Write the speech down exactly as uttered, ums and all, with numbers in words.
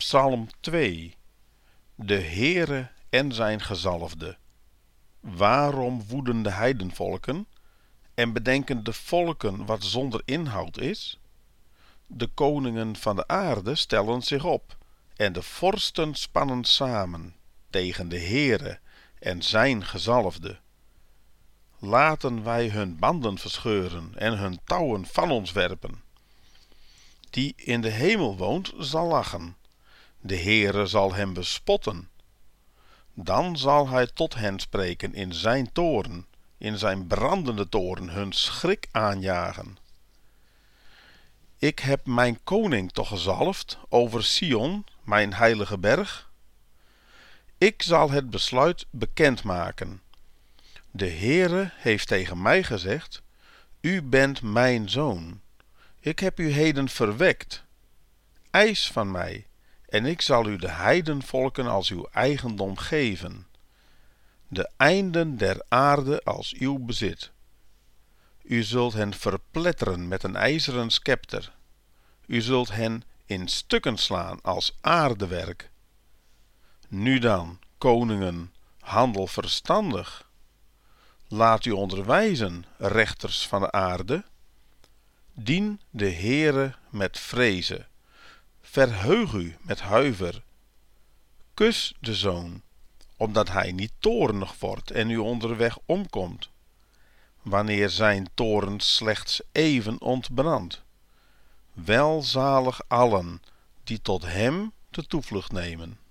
Psalm twee. De Heere en zijn gezalfde. Waarom woeden de heidenvolken en bedenken de volken wat zonder inhoud is? De koningen van de aarde stellen zich op en de vorsten spannen samen tegen de Heere en zijn gezalfde. Laten wij hun banden verscheuren en hun touwen van ons werpen. Die in de hemel woont zal lachen, de Heere zal hem bespotten. Dan zal hij tot hen spreken in zijn toorn, in zijn brandende toorn hun schrik aanjagen. Ik heb mijn koning toch gezalfd over Sion, mijn heilige berg. Ik zal het besluit bekendmaken. De Heere heeft tegen mij gezegd: U bent mijn zoon. Ik heb u heden verwekt. Eis van mij, en ik zal u de heidenvolken als uw eigendom geven. De einden der aarde als uw bezit. U zult hen verpletteren met een ijzeren scepter. U zult hen in stukken slaan als aardewerk. Nu dan, koningen, handel verstandig. Laat u onderwijzen, rechters van de aarde. Dien de Heere met vreeze. Verheug u met huiver. Kus de zoon, opdat hij niet toornig wordt en u onderweg omkomt, wanneer zijn toorn slechts even ontbrandt. Welzalig allen die tot hem de toevlucht nemen.